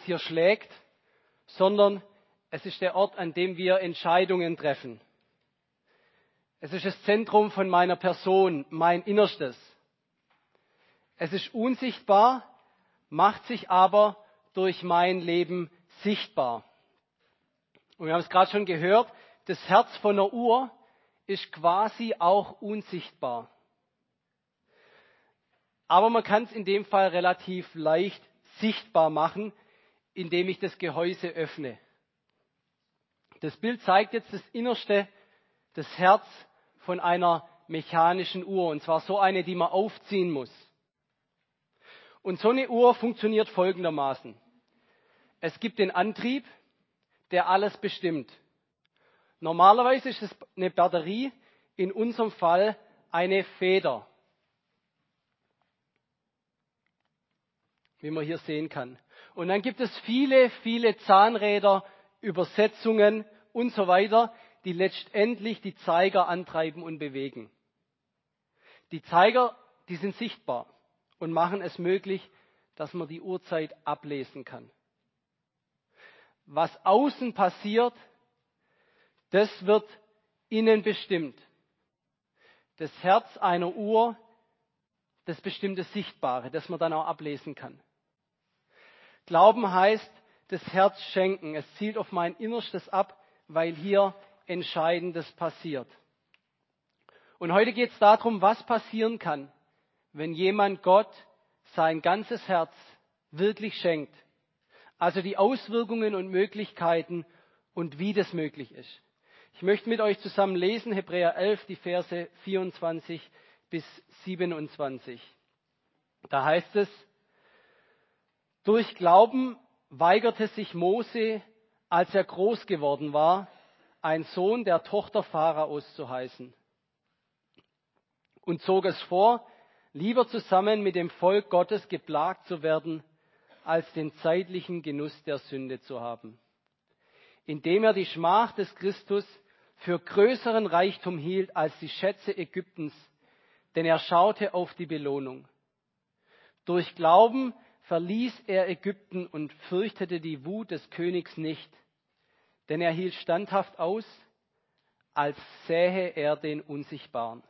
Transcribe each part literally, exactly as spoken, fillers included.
alles hier schlägt, sondern es ist der Ort, an dem wir Entscheidungen treffen. Es ist das Zentrum von meiner Person, mein Innerstes. Es ist unsichtbar, macht sich aber durch mein Leben sichtbar. Und wir haben es gerade schon gehört, das Herz von einer Uhr ist quasi auch unsichtbar. Aber man kann es in dem Fall relativ leicht sichtbar machen, indem ich das Gehäuse öffne. Das Bild zeigt jetzt das Innerste, das Herz von einer mechanischen Uhr. Und zwar so eine, die man aufziehen muss. Und so eine Uhr funktioniert folgendermaßen. Es gibt den Antrieb, der alles bestimmt. Normalerweise ist es eine Batterie, in unserem Fall eine Feder, wie man hier sehen kann. Und dann gibt es viele, viele Zahnräder, Übersetzungen und so weiter, die letztendlich die Zeiger antreiben und bewegen. Die Zeiger, die sind sichtbar und machen es möglich, dass man die Uhrzeit ablesen kann. Was außen passiert, das wird innen bestimmt. Das Herz einer Uhr, das bestimmt das Sichtbare, das man dann auch ablesen kann. Glauben heißt, das Herz schenken. Es zielt auf mein Innerstes ab, weil hier Entscheidendes passiert. Und heute geht es darum, was passieren kann, wenn jemand Gott sein ganzes Herz wirklich schenkt. Also die Auswirkungen und Möglichkeiten und wie das möglich ist. Ich möchte mit euch zusammen lesen, Hebräer elf, die Verse vierundzwanzig bis siebenundzwanzig. Da heißt es, durch Glauben weigerte sich Mose, als er groß geworden war, ein Sohn der Tochter Pharaos zu heißen. Und zog es vor, lieber zusammen mit dem Volk Gottes geplagt zu werden, als den zeitlichen Genuss der Sünde zu haben. Indem er die Schmach des Christus für größeren Reichtum hielt als die Schätze Ägyptens, denn er schaute auf die Belohnung. Durch Glauben verließ er Ägypten und fürchtete die Wut des Königs nicht, denn er hielt standhaft aus, als sähe er den Unsichtbaren.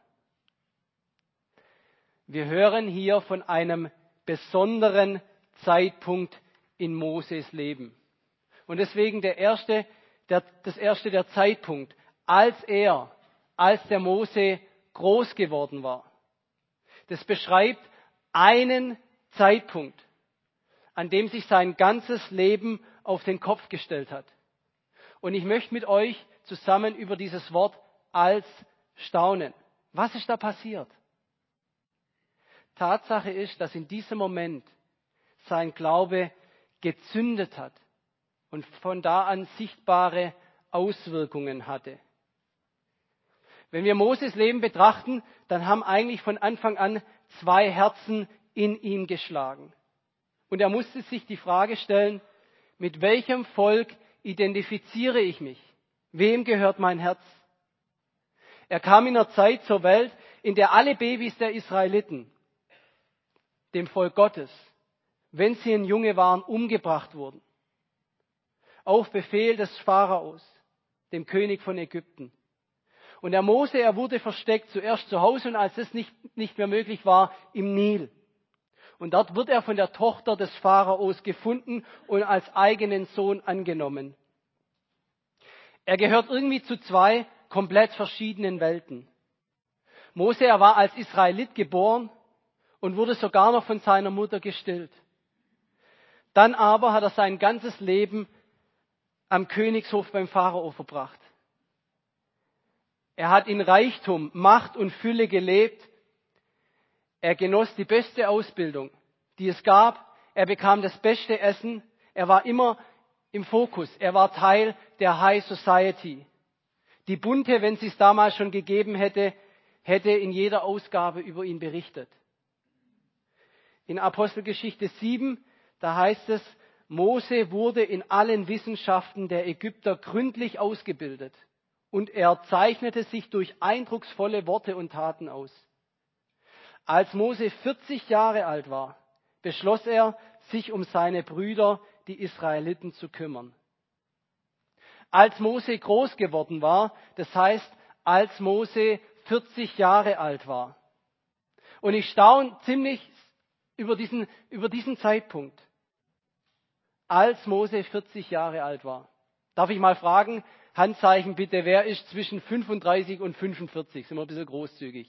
Wir hören hier von einem besonderen Zeitpunkt in Moses Leben. Und deswegen der erste, der, das erste der Zeitpunkt, als er, als der Mose groß geworden war. Das beschreibt einen Zeitpunkt, an dem sich sein ganzes Leben auf den Kopf gestellt hat. Und ich möchte mit euch zusammen über dieses Wort als staunen. Was ist da passiert? Tatsache ist, dass in diesem Moment sein Glaube gezündet hat und von da an sichtbare Auswirkungen hatte. Wenn wir Moses Leben betrachten, dann haben eigentlich von Anfang an zwei Herzen in ihm geschlagen. Und er musste sich die Frage stellen, mit welchem Volk identifiziere ich mich? Wem gehört mein Herz? Er kam in einer Zeit zur Welt, in der alle Babys der Israeliten, dem Volk Gottes, wenn sie ein Junge waren, umgebracht wurden. Auf Befehl des Pharaos, dem König von Ägypten. Und der Mose, er wurde versteckt, zuerst zu Hause und als es nicht, nicht mehr möglich war, im Nil. Und dort wird er von der Tochter des Pharaos gefunden und als eigenen Sohn angenommen. Er gehört irgendwie zu zwei komplett verschiedenen Welten. Mose, er war als Israelit geboren und wurde sogar noch von seiner Mutter gestillt. Dann aber hat er sein ganzes Leben am Königshof beim Pharao verbracht. Er hat in Reichtum, Macht und Fülle gelebt. Er genoss die beste Ausbildung, die es gab. Er bekam das beste Essen. Er war immer im Fokus. Er war Teil der High Society. Die Bunte, wenn sie es damals schon gegeben hätte, hätte in jeder Ausgabe über ihn berichtet. In Apostelgeschichte sieben, da heißt es, Mose wurde in allen Wissenschaften der Ägypter gründlich ausgebildet und er zeichnete sich durch eindrucksvolle Worte und Taten aus. Als Mose vierzig Jahre alt war, beschloss er, sich um seine Brüder, die Israeliten zu kümmern. Als Mose groß geworden war, das heißt, als Mose vierzig Jahre alt war. Und ich staune ziemlich über diesen, über diesen Zeitpunkt. Als Mose vierzig Jahre alt war. Darf ich mal fragen, Handzeichen bitte, wer ist zwischen fünfunddreißig und fünfundvierzig? Sind wir ein bisschen großzügig.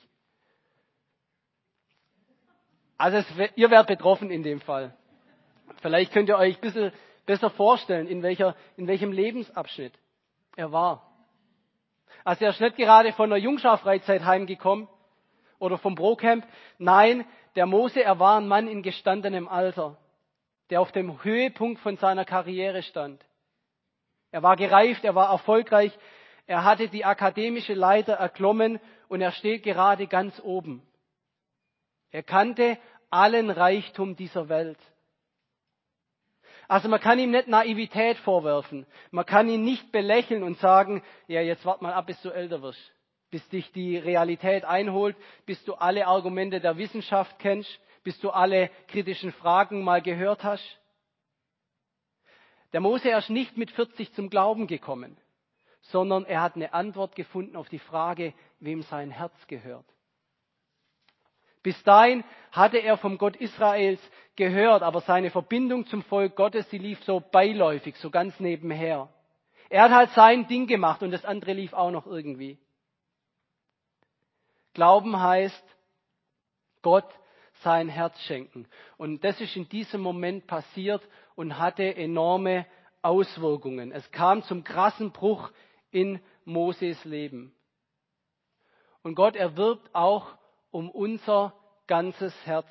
Also es, ihr werdet betroffen in dem Fall. Vielleicht könnt ihr euch ein bisschen besser vorstellen, in, welcher, in welchem Lebensabschnitt er war. Also er ist nicht gerade von der Jungschar-Freizeit heimgekommen oder vom Brocamp. Nein, der Mose, er war ein Mann in gestandenem Alter, der auf dem Höhepunkt von seiner Karriere stand. Er war gereift, er war erfolgreich, er hatte die akademische Leiter erklommen und er steht gerade ganz oben. Er kannte allen Reichtum dieser Welt. Also man kann ihm nicht Naivität vorwerfen. Man kann ihn nicht belächeln und sagen, ja, jetzt wart mal ab, bis du älter wirst. Bis dich die Realität einholt, bis du alle Argumente der Wissenschaft kennst, bis du alle kritischen Fragen mal gehört hast. Der Mose ist nicht mit vierzig zum Glauben gekommen, sondern er hat eine Antwort gefunden auf die Frage, wem sein Herz gehört. Bis dahin hatte er vom Gott Israels gehört, aber seine Verbindung zum Volk Gottes, die lief so beiläufig, so ganz nebenher. Er hat halt sein Ding gemacht und das andere lief auch noch irgendwie. Glauben heißt, Gott sein Herz schenken. Und das ist in diesem Moment passiert und hatte enorme Auswirkungen. Es kam zum krassen Bruch in Moses Leben. Und Gott erwirbt auch um unser ganzes Herz.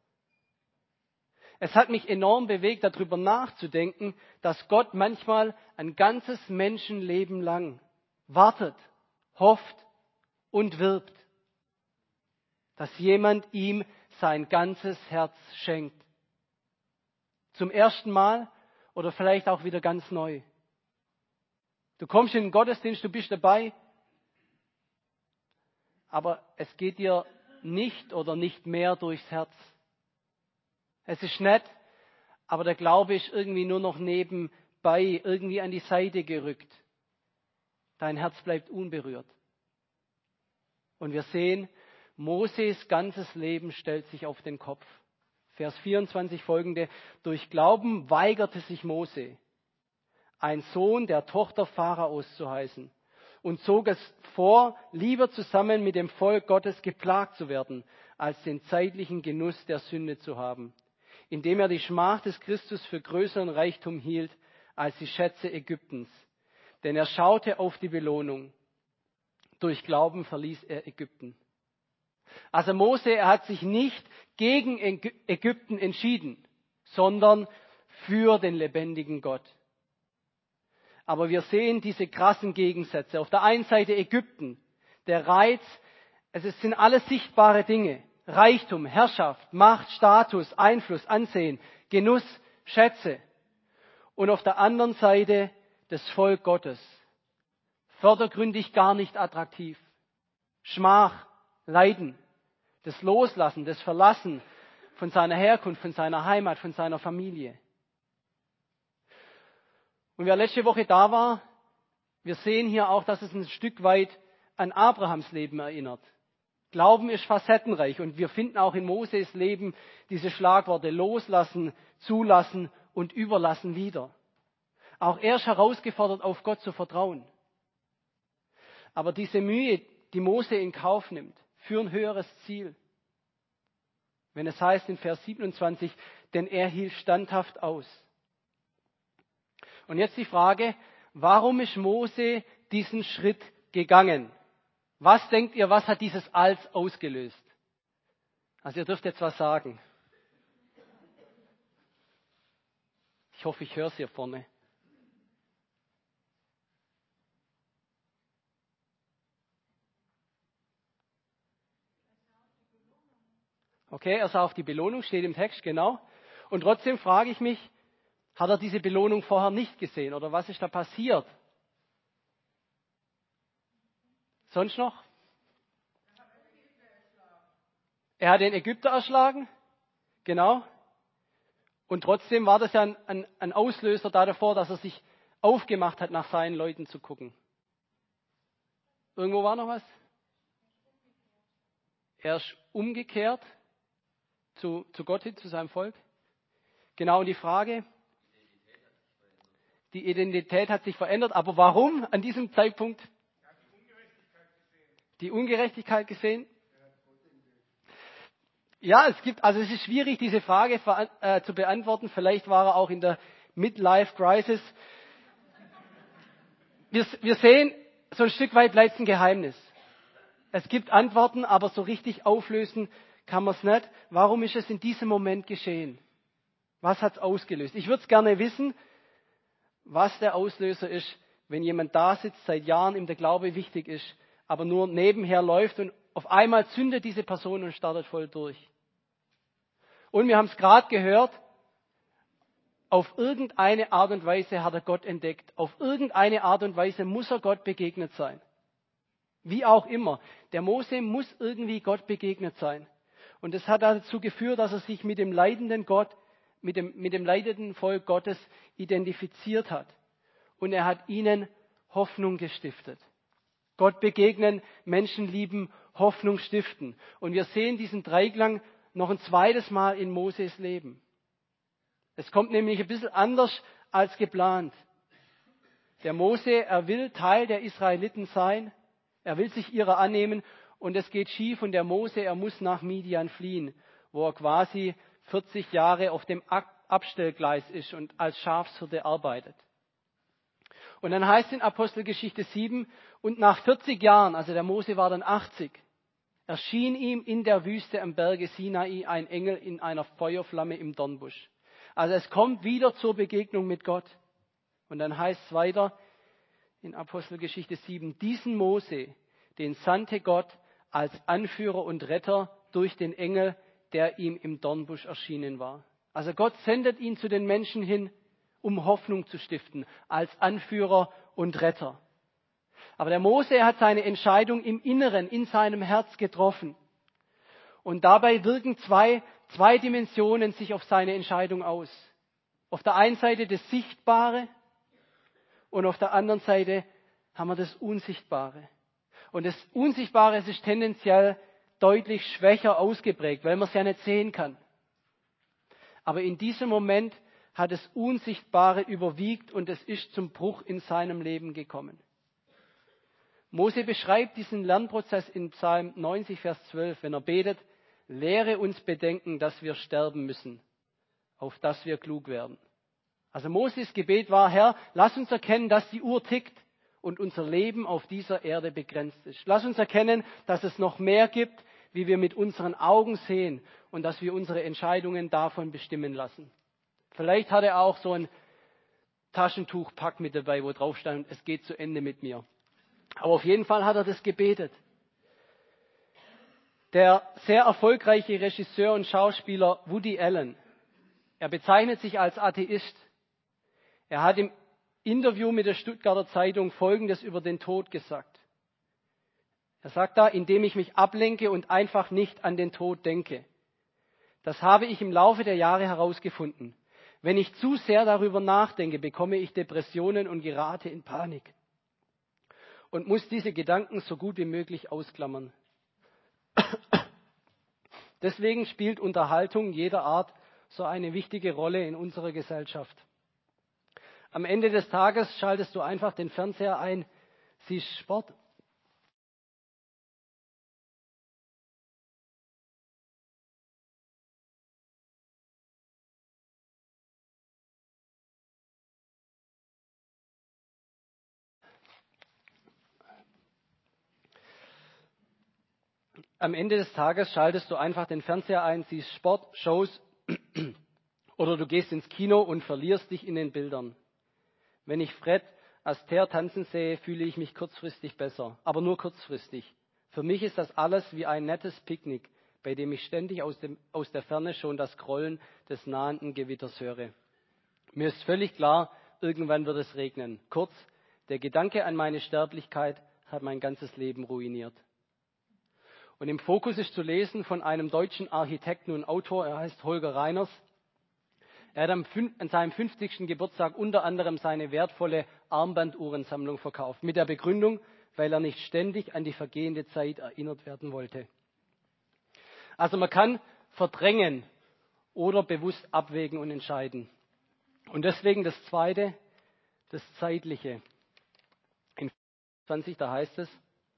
Es hat mich enorm bewegt, darüber nachzudenken, dass Gott manchmal ein ganzes Menschenleben lang wartet, hofft und wirbt, dass jemand ihm sein ganzes Herz schenkt. Zum ersten Mal oder vielleicht auch wieder ganz neu. Du kommst in den Gottesdienst, du bist dabei, aber es geht dir nicht oder nicht mehr durchs Herz. Es ist nett, aber der Glaube ist irgendwie nur noch nebenbei, irgendwie an die Seite gerückt. Dein Herz bleibt unberührt. Und wir sehen, Moses ganzes Leben stellt sich auf den Kopf. Vers vierundzwanzig folgende: Durch Glauben weigerte sich Mose, ein Sohn der Tochter Pharaos zu heißen, und zog es vor, lieber zusammen mit dem Volk Gottes geplagt zu werden, als den zeitlichen Genuss der Sünde zu haben, indem er die Schmach des Christus für größeren Reichtum hielt als die Schätze Ägyptens. Denn er schaute auf die Belohnung. Durch Glauben verließ er Ägypten. Also Mose, er hat sich nicht gegen Ägypten entschieden, sondern für den lebendigen Gott. Aber wir sehen diese krassen Gegensätze. Auf der einen Seite Ägypten, der Reiz, es sind alles sichtbare Dinge. Reichtum, Herrschaft, Macht, Status, Einfluss, Ansehen, Genuss, Schätze. Und auf der anderen Seite das Volk Gottes. Vordergründig gar nicht attraktiv. Schmach, Leiden, das Loslassen, das Verlassen von seiner Herkunft, von seiner Heimat, von seiner Familie. Und wer letzte Woche da war, wir sehen hier auch, dass es ein Stück weit an Abrahams Leben erinnert. Glauben ist facettenreich und wir finden auch in Moses Leben diese Schlagworte loslassen, zulassen und überlassen wieder. Auch er ist herausgefordert, auf Gott zu vertrauen. Aber diese Mühe, die Mose in Kauf nimmt, für ein höheres Ziel. Wenn es heißt in Vers siebenundzwanzig, denn er hielt standhaft aus. Und jetzt die Frage, warum ist Mose diesen Schritt gegangen? Was denkt ihr, was hat dieses Als ausgelöst? Also ihr dürft jetzt was sagen. Ich hoffe, ich höre es hier vorne. Okay, er sah auf die Belohnung, steht im Text, genau. Und trotzdem frage ich mich, hat er diese Belohnung vorher nicht gesehen oder was ist da passiert? Sonst noch? Er hat den Ägypter erschlagen, genau. Und trotzdem war das ja ein, ein, ein Auslöser da davor, dass er sich aufgemacht hat, nach seinen Leuten zu gucken. Irgendwo war noch was? Er ist umgekehrt zu, zu Gott hin, zu seinem Volk. Genau die Frage. Die Identität hat sich verändert. Aber warum an diesem Zeitpunkt? Die Ungerechtigkeit gesehen. Ja, es gibt, also es ist schwierig, diese Frage äh, zu beantworten. Vielleicht war er auch in der Midlife-Crisis. Wir, wir sehen, so ein Stück weit bleibt es ein Geheimnis. Es gibt Antworten, aber so richtig auflösen kann man es nicht. Warum ist es in diesem Moment geschehen? Was hat es ausgelöst? Ich würde es gerne wissen, was der Auslöser ist, wenn jemand da sitzt, seit Jahren ihm der Glaube wichtig ist, aber nur nebenher läuft und auf einmal zündet diese Person und startet voll durch. Und wir haben es gerade gehört, auf irgendeine Art und Weise hat er Gott entdeckt. Auf irgendeine Art und Weise muss er Gott begegnet sein. Wie auch immer. Der Mose muss irgendwie Gott begegnet sein. Und das hat dazu geführt, dass er sich mit dem leidenden Gott, mit dem, mit dem leidenden Volk Gottes identifiziert hat. Und er hat ihnen Hoffnung gestiftet. Gott begegnen, Menschen lieben, Hoffnung stiften. Und wir sehen diesen Dreiklang noch ein zweites Mal in Moses Leben. Es kommt nämlich ein bisschen anders als geplant. Der Mose, er will Teil der Israeliten sein. Er will sich ihrer annehmen und es geht schief und der Mose, er muss nach Midian fliehen, wo er quasi vierzig Jahre auf dem Abstellgleis ist und als Schafshirte arbeitet. Und dann heißt es in Apostelgeschichte sieben, und nach vierzig Jahren, also der Mose war dann achtzig, erschien ihm in der Wüste am Berge Sinai ein Engel in einer Feuerflamme im Dornbusch. Also es kommt wieder zur Begegnung mit Gott. Und dann heißt es weiter in Apostelgeschichte sieben, diesen Mose, den sandte Gott als Anführer und Retter durch den Engel, der ihm im Dornbusch erschienen war. Also Gott sendet ihn zu den Menschen hin, um Hoffnung zu stiften, als Anführer und Retter. Aber der Mose, er hat seine Entscheidung im Inneren, in seinem Herz getroffen. Und dabei wirken zwei, zwei Dimensionen sich auf seine Entscheidung aus. Auf der einen Seite das Sichtbare und auf der anderen Seite haben wir das Unsichtbare. Und das Unsichtbare ist tendenziell deutlich schwächer ausgeprägt, weil man es ja nicht sehen kann. Aber in diesem Moment hat das Unsichtbare überwiegt und es ist zum Bruch in seinem Leben gekommen. Mose beschreibt diesen Lernprozess in Psalm neunzig, Vers zwölf, wenn er betet, lehre uns bedenken, dass wir sterben müssen, auf dass wir klug werden. Also Moses Gebet war, Herr, lass uns erkennen, dass die Uhr tickt und unser Leben auf dieser Erde begrenzt ist. Lass uns erkennen, dass es noch mehr gibt, wie wir mit unseren Augen sehen und dass wir unsere Entscheidungen davon bestimmen lassen. Vielleicht hat er auch so ein Taschentuchpack mit dabei, wo drauf stand, es geht zu Ende mit mir. Aber auf jeden Fall hat er das gebetet. Der sehr erfolgreiche Regisseur und Schauspieler Woody Allen, er bezeichnet sich als Atheist. Er hat im Interview mit der Stuttgarter Zeitung Folgendes über den Tod gesagt. Er sagt da, indem ich mich ablenke und einfach nicht an den Tod denke. Das habe ich im Laufe der Jahre herausgefunden. Wenn ich zu sehr darüber nachdenke, bekomme ich Depressionen und gerate in Panik. Und muss diese Gedanken so gut wie möglich ausklammern. Deswegen spielt Unterhaltung jeder Art so eine wichtige Rolle in unserer Gesellschaft. Am Ende des Tages schaltest du einfach den Fernseher ein, siehst Sport. Am Ende des Tages schaltest du einfach den Fernseher ein, siehst Sport, Shows oder du gehst ins Kino und verlierst dich in den Bildern. Wenn ich Fred Astaire tanzen sehe, fühle ich mich kurzfristig besser, aber nur kurzfristig. Für mich ist das alles wie ein nettes Picknick, bei dem ich ständig aus, dem, aus der Ferne schon das Grollen des nahenden Gewitters höre. Mir ist völlig klar, irgendwann wird es regnen. Kurz, der Gedanke an meine Sterblichkeit hat mein ganzes Leben ruiniert. Und im Fokus ist zu lesen von einem deutschen Architekten und Autor, er heißt Holger Reiners. Er hat am fün- an seinem fünfzigsten Geburtstag unter anderem seine wertvolle Armbanduhrensammlung verkauft, mit der Begründung, weil er nicht ständig an die vergehende Zeit erinnert werden wollte. Also man kann verdrängen oder bewusst abwägen und entscheiden. Und deswegen das Zweite, das Zeitliche. In zwanzig, da heißt es,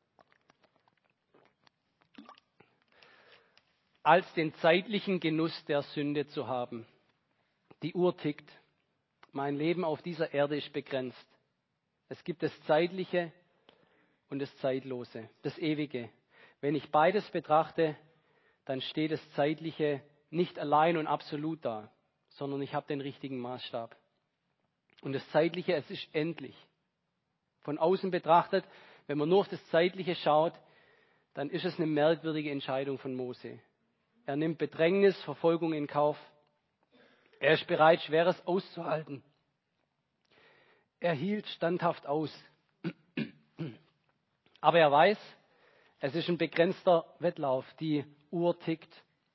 als den zeitlichen Genuss der Sünde zu haben. Die Uhr tickt. Mein Leben auf dieser Erde ist begrenzt. Es gibt das Zeitliche und das Zeitlose, das Ewige. Wenn ich beides betrachte, dann steht das Zeitliche nicht allein und absolut da, sondern ich habe den richtigen Maßstab. Und das Zeitliche, es ist endlich. Von außen betrachtet, wenn man nur auf das Zeitliche schaut, dann ist es eine merkwürdige Entscheidung von Mose. Er nimmt Bedrängnis, Verfolgung in Kauf. Er ist bereit, Schweres auszuhalten. Er hielt standhaft aus. Aber er weiß, es ist ein begrenzter Wettlauf. Die Uhr tickt.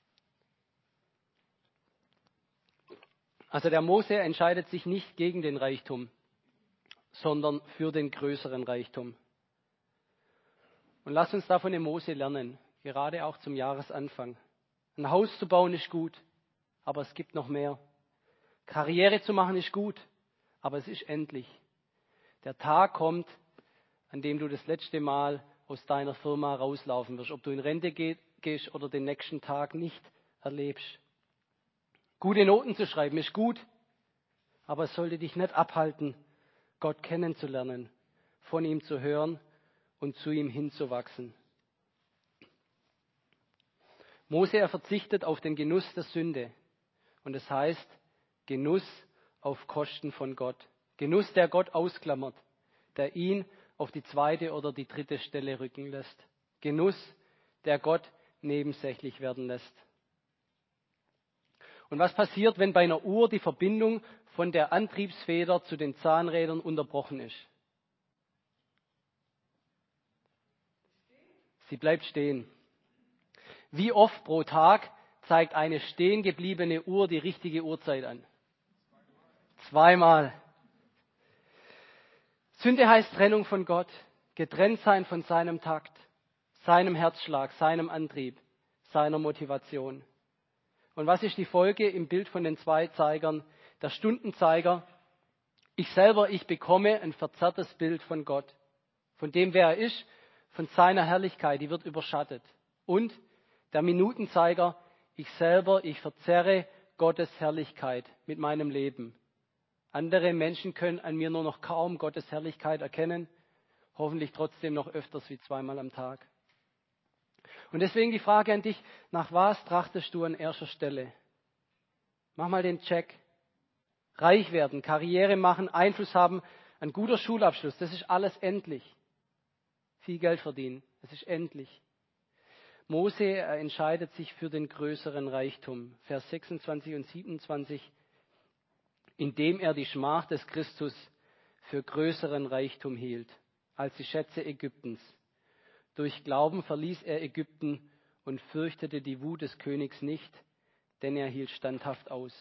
Also der Mose entscheidet sich nicht gegen den Reichtum, sondern für den größeren Reichtum. Und lasst uns da von dem Mose lernen, gerade auch zum Jahresanfang. Ein Haus zu bauen ist gut, aber es gibt noch mehr. Karriere zu machen ist gut, aber es ist endlich. Der Tag kommt, an dem du das letzte Mal aus deiner Firma rauslaufen wirst, ob du in Rente geh, gehst oder den nächsten Tag nicht erlebst. Gute Noten zu schreiben ist gut, aber es sollte dich nicht abhalten, Gott kennenzulernen, von ihm zu hören und zu ihm hinzuwachsen. Mose, er verzichtet auf den Genuss der Sünde. Und es heißt, Genuss auf Kosten von Gott. Genuss, der Gott ausklammert, der ihn auf die zweite oder die dritte Stelle rücken lässt. Genuss, der Gott nebensächlich werden lässt. Und was passiert, wenn bei einer Uhr die Verbindung von der Antriebsfeder zu den Zahnrädern unterbrochen ist? Sie bleibt stehen. Wie oft pro Tag zeigt eine stehen gebliebene Uhr die richtige Uhrzeit an? Zweimal. Sünde heißt Trennung von Gott, getrennt sein von seinem Takt, seinem Herzschlag, seinem Antrieb, seiner Motivation. Und was ist die Folge im Bild von den zwei Zeigern? Der Stundenzeiger, ich selber, ich bekomme ein verzerrtes Bild von Gott, von dem, wer er ist, von seiner Herrlichkeit, die wird überschattet. Und der Minutenzeiger, ich selber, ich verzerre Gottes Herrlichkeit mit meinem Leben. Andere Menschen können an mir nur noch kaum Gottes Herrlichkeit erkennen, hoffentlich trotzdem noch öfters wie zweimal am Tag. Und deswegen die Frage an dich, nach was trachtest du an erster Stelle? Mach mal den Check. Reich werden, Karriere machen, Einfluss haben, ein guter Schulabschluss, das ist alles endlich. Viel Geld verdienen, das ist endlich. Mose er entscheidet sich für den größeren Reichtum. Vers sechsundzwanzig und siebenundzwanzig. Indem er die Schmach des Christus für größeren Reichtum hielt, als die Schätze Ägyptens. Durch Glauben verließ er Ägypten und fürchtete die Wut des Königs nicht, denn er hielt standhaft aus.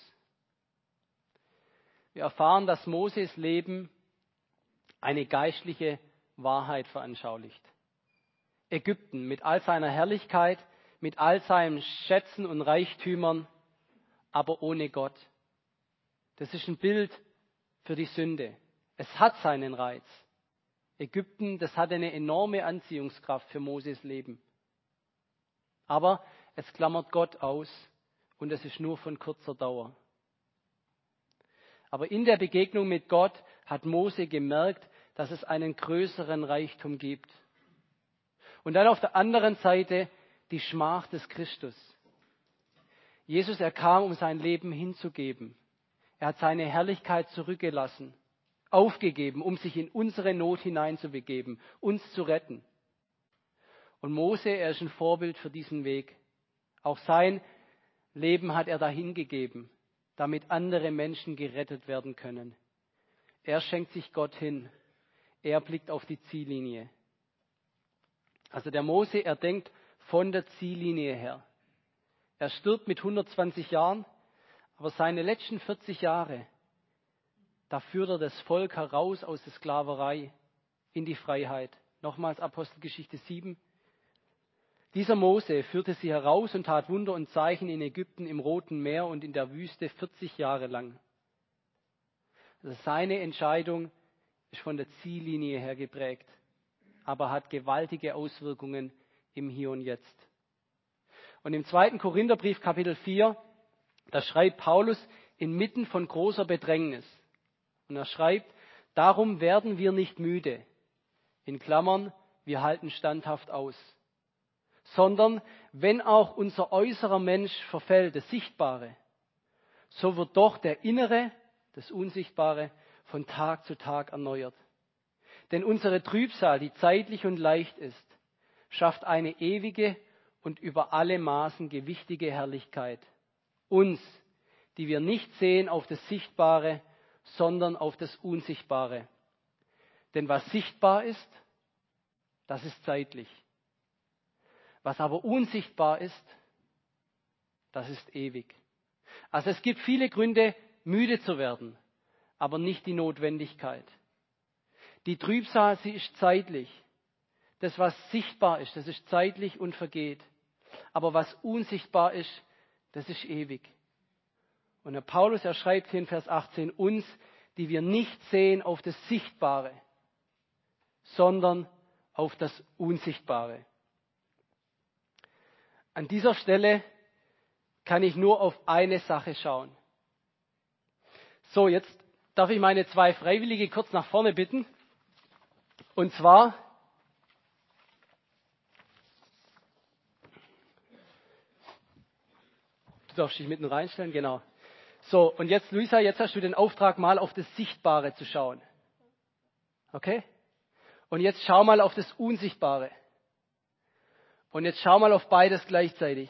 Wir erfahren, dass Moses Leben eine geistliche Wahrheit veranschaulicht. Ägypten mit all seiner Herrlichkeit, mit all seinen Schätzen und Reichtümern, aber ohne Gott. Das ist ein Bild für die Sünde. Es hat seinen Reiz. Ägypten, das hat eine enorme Anziehungskraft für Moses Leben. Aber es klammert Gott aus und es ist nur von kurzer Dauer. Aber in der Begegnung mit Gott hat Mose gemerkt, dass es einen größeren Reichtum gibt. Und dann auf der anderen Seite die Schmach des Christus. Jesus, er kam, um sein Leben hinzugeben. Er hat seine Herrlichkeit zurückgelassen, aufgegeben, um sich in unsere Not hineinzubegeben, uns zu retten. Und Mose, er ist ein Vorbild für diesen Weg. Auch sein Leben hat er dahingegeben, damit andere Menschen gerettet werden können. Er schenkt sich Gott hin. Er blickt auf die Ziellinie. Also der Mose, er denkt von der Ziellinie her. Er stirbt mit hundertzwanzig Jahren, Aber seine letzten vierzig Jahre, da führt er das Volk heraus aus der Sklaverei in die Freiheit. Nochmals Apostelgeschichte sieben. Dieser Mose führte sie heraus und tat Wunder und Zeichen in Ägypten, im Roten Meer und in der Wüste vierzig Jahre lang. Also seine Entscheidung ist von der Ziellinie her geprägt, aber hat gewaltige Auswirkungen im Hier und Jetzt. Und im zweiten Korintherbrief, Kapitel vier, da schreibt Paulus inmitten von großer Bedrängnis. Und er schreibt, darum werden wir nicht müde. In Klammern, wir halten standhaft aus. Sondern wenn auch unser äußerer Mensch verfällt, das Sichtbare, so wird doch der Innere, das Unsichtbare, von Tag zu Tag erneuert. Denn unsere Trübsal, die zeitlich und leicht ist, schafft eine ewige und über alle Maßen gewichtige Herrlichkeit. Uns, die wir nicht sehen auf das Sichtbare, sondern auf das Unsichtbare. Denn was sichtbar ist, das ist zeitlich. Was aber unsichtbar ist, das ist ewig. Also es gibt viele Gründe, müde zu werden, aber nicht die Notwendigkeit. Die Trübsal, sie ist zeitlich. Das, was sichtbar ist, das ist zeitlich und vergeht. Aber was unsichtbar ist, das ist ewig. Und der Paulus, er schreibt hier in Vers achtzehn, uns, die wir nicht sehen auf das Sichtbare, sondern auf das Unsichtbare. An dieser Stelle kann ich nur auf eine Sache schauen. So, jetzt darf ich meine zwei Freiwillige kurz nach vorne bitten. Und zwar, du darfst dich mitten reinstellen, genau. So, und jetzt, Luisa, jetzt hast du den Auftrag, mal auf das Sichtbare zu schauen. Okay? Und jetzt schau mal auf das Unsichtbare. Und jetzt schau mal auf beides gleichzeitig.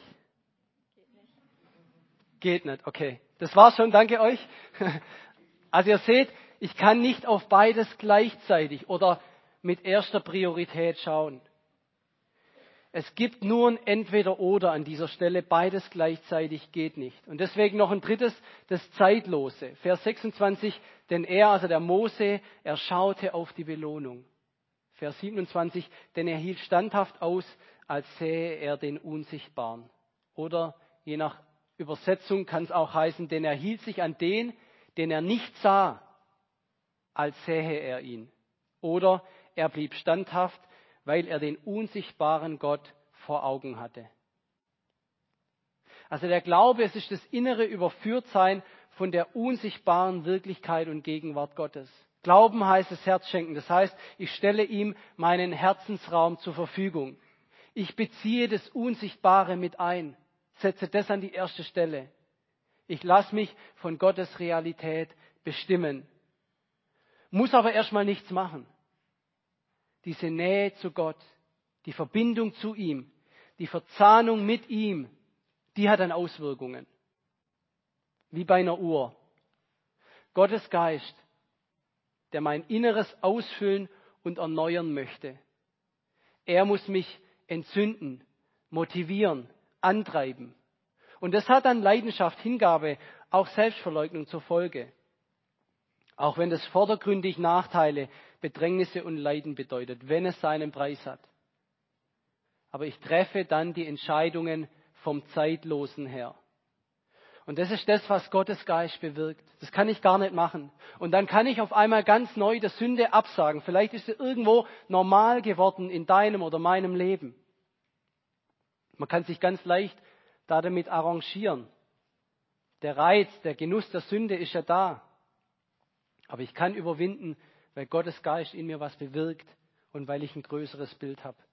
Geht nicht, okay. Das war's schon, danke euch. Also ihr seht, ich kann nicht auf beides gleichzeitig oder mit erster Priorität schauen. Es gibt nur ein Entweder-Oder an dieser Stelle, beides gleichzeitig geht nicht. Und deswegen noch ein drittes, das Zeitlose. Vers sechsundzwanzig, denn er, also der Mose, er schaute auf die Belohnung. Vers siebenundzwanzig, denn er hielt standhaft aus, als sähe er den Unsichtbaren. Oder je nach Übersetzung kann es auch heißen, denn er hielt sich an den, den er nicht sah, als sähe er ihn. Oder er blieb standhaft, weil er den unsichtbaren Gott vor Augen hatte. Also der Glaube, es ist das innere Überführtsein von der unsichtbaren Wirklichkeit und Gegenwart Gottes. Glauben heißt das Herz schenken. Das heißt, ich stelle ihm meinen Herzensraum zur Verfügung. Ich beziehe das Unsichtbare mit ein, setze das an die erste Stelle. Ich lasse mich von Gottes Realität bestimmen. Muss aber erstmal nichts machen. Diese Nähe zu Gott, die Verbindung zu ihm, die Verzahnung mit ihm, die hat dann Auswirkungen. Wie bei einer Uhr. Gottes Geist, der mein Inneres ausfüllen und erneuern möchte. Er muss mich entzünden, motivieren, antreiben. Und das hat dann Leidenschaft, Hingabe, auch Selbstverleugnung zur Folge. Auch wenn das vordergründig Nachteile, Bedrängnisse und Leiden bedeutet, wenn es seinen Preis hat. Aber ich treffe dann die Entscheidungen vom Zeitlosen her. Und das ist das, was Gottes Geist bewirkt. Das kann ich gar nicht machen. Und dann kann ich auf einmal ganz neu der Sünde absagen. Vielleicht ist sie irgendwo normal geworden in deinem oder meinem Leben. Man kann sich ganz leicht damit arrangieren. Der Reiz, der Genuss der Sünde ist ja da. Aber ich kann überwinden, weil Gottes Geist in mir was bewirkt und weil ich ein größeres Bild habe.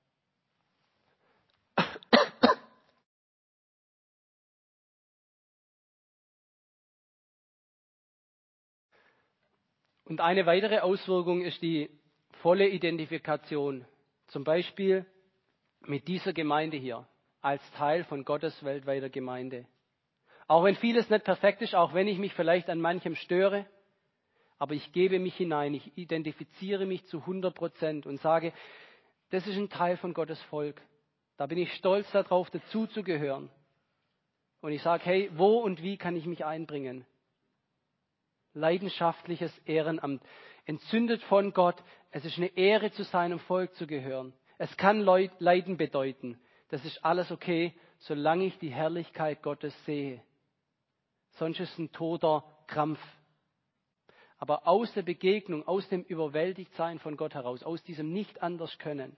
Und eine weitere Auswirkung ist die volle Identifikation. Zum Beispiel mit dieser Gemeinde hier, als Teil von Gottes weltweiter Gemeinde. Auch wenn vieles nicht perfekt ist, auch wenn ich mich vielleicht an manchem störe, aber ich gebe mich hinein, ich identifiziere mich zu hundert Prozent und sage, das ist ein Teil von Gottes Volk. Da bin ich stolz darauf, dazuzugehören. Und ich sage, hey, wo und wie kann ich mich einbringen? Leidenschaftliches Ehrenamt, entzündet von Gott. Es ist eine Ehre, zu seinem Volk zu gehören. Es kann Leiden bedeuten. Das ist alles okay, solange ich die Herrlichkeit Gottes sehe. Sonst ist es ein toter Krampf. Aber aus der Begegnung, aus dem Überwältigtsein von Gott heraus, aus diesem nicht anders können.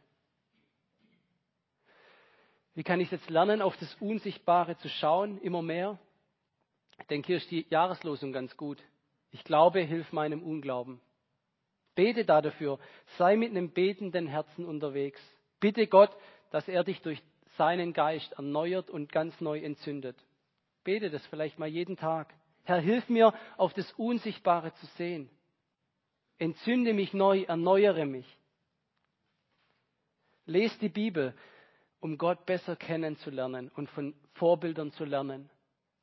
Wie kann ich jetzt lernen, auf das Unsichtbare zu schauen, immer mehr? Ich denke, hier ist die Jahreslosung ganz gut. Ich glaube, hilf meinem Unglauben. Bete da dafür. Sei mit einem betenden Herzen unterwegs. Bitte Gott, dass er dich durch seinen Geist erneuert und ganz neu entzündet. Bete das vielleicht mal jeden Tag. Herr, hilf mir, auf das Unsichtbare zu sehen. Entzünde mich neu, erneuere mich. Lies die Bibel, um Gott besser kennenzulernen und von Vorbildern zu lernen.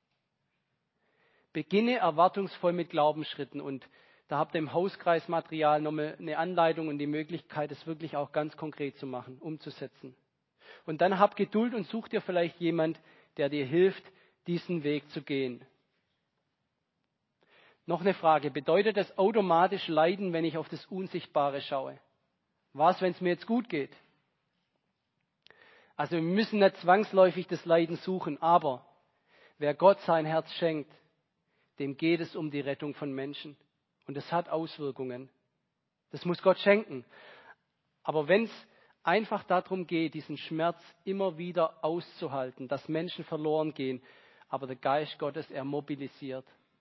Beginne erwartungsvoll mit Glaubensschritten und da habt ihr im Hauskreismaterial nochmal eine Anleitung und die Möglichkeit, es wirklich auch ganz konkret zu machen, umzusetzen. Und dann hab Geduld und such dir vielleicht jemand, der dir hilft, diesen Weg zu gehen. Noch eine Frage, bedeutet das automatisch Leiden, wenn ich auf das Unsichtbare schaue? Was, wenn es mir jetzt gut geht? Also wir müssen nicht zwangsläufig das Leiden suchen, aber wer Gott sein Herz schenkt, dem geht es um die Rettung von Menschen. Und das hat Auswirkungen. Das muss Gott schenken. Aber wenn es einfach darum geht, diesen Schmerz immer wieder auszuhalten, dass Menschen verloren gehen, aber der Geist Gottes, er mobilisiert.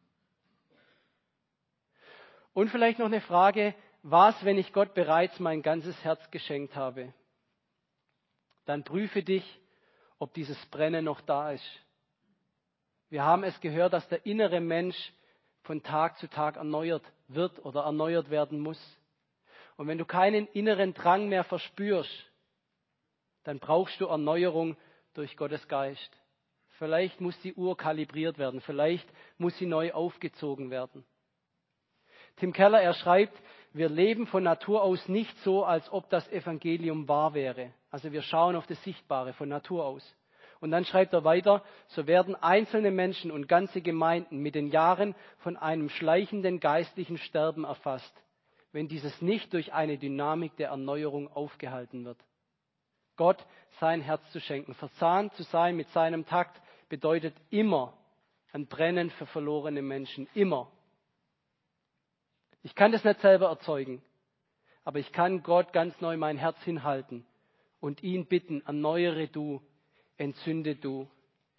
Und vielleicht noch eine Frage, was, wenn ich Gott bereits mein ganzes Herz geschenkt habe? Dann prüfe dich, ob dieses Brennen noch da ist. Wir haben es gehört, dass der innere Mensch von Tag zu Tag erneuert wird oder erneuert werden muss. Und wenn du keinen inneren Drang mehr verspürst, dann brauchst du Erneuerung durch Gottes Geist. Vielleicht muss die Uhr kalibriert werden, vielleicht muss sie neu aufgezogen werden. Tim Keller, er schreibt, wir leben von Natur aus nicht so, als ob das Evangelium wahr wäre. Also wir schauen auf das Sichtbare von Natur aus. Und dann schreibt er weiter, so werden einzelne Menschen und ganze Gemeinden mit den Jahren von einem schleichenden geistlichen Sterben erfasst, wenn dieses nicht durch eine Dynamik der Erneuerung aufgehalten wird. Gott sein Herz zu schenken, verzahnt zu sein mit seinem Takt, bedeutet immer ein Brennen für verlorene Menschen, immer. Ich kann das nicht selber erzeugen, aber ich kann Gott ganz neu mein Herz hinhalten und ihn bitten, erneuere du, entzünde du.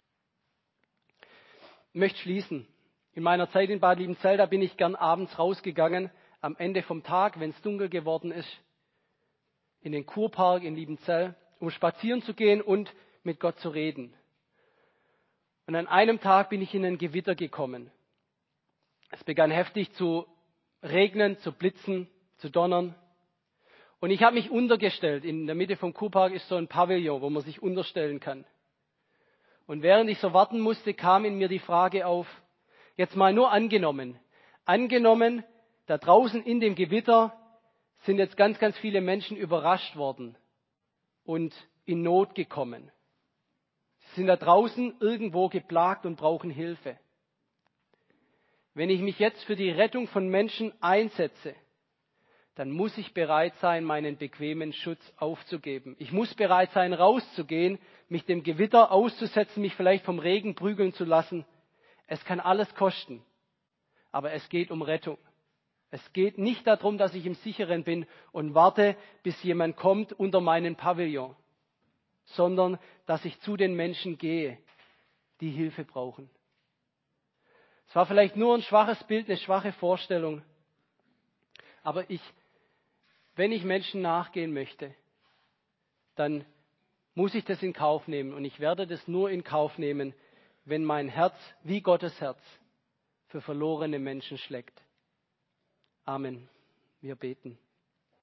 Ich möchte schließen. In meiner Zeit in Bad Liebenzell, da bin ich gern abends rausgegangen, am Ende vom Tag, wenn es dunkel geworden ist, in den Kurpark in Liebenzell, um spazieren zu gehen und mit Gott zu reden. Und an einem Tag bin ich in ein Gewitter gekommen. Es begann heftig zu regnen, zu blitzen, zu donnern. Und ich habe mich untergestellt. In der Mitte vom Kurpark ist so ein Pavillon, wo man sich unterstellen kann. Und während ich so warten musste, kam in mir die Frage auf, jetzt mal nur angenommen, angenommen, da draußen in dem Gewitter sind jetzt ganz, ganz viele Menschen überrascht worden und in Not gekommen. Sie sind da draußen irgendwo geplagt und brauchen Hilfe. Wenn ich mich jetzt für die Rettung von Menschen einsetze, dann muss ich bereit sein, meinen bequemen Schutz aufzugeben. Ich muss bereit sein, rauszugehen, mich dem Gewitter auszusetzen, mich vielleicht vom Regen prügeln zu lassen. Es kann alles kosten, aber es geht um Rettung. Es geht nicht darum, dass ich im Sicheren bin und warte, bis jemand kommt unter meinen Pavillon, sondern dass ich zu den Menschen gehe, die Hilfe brauchen. Es war vielleicht nur ein schwaches Bild, eine schwache Vorstellung, aber ich Wenn ich Menschen nachgehen möchte, dann muss ich das in Kauf nehmen. Und ich werde das nur in Kauf nehmen, wenn mein Herz wie Gottes Herz für verlorene Menschen schlägt. Amen. Wir beten.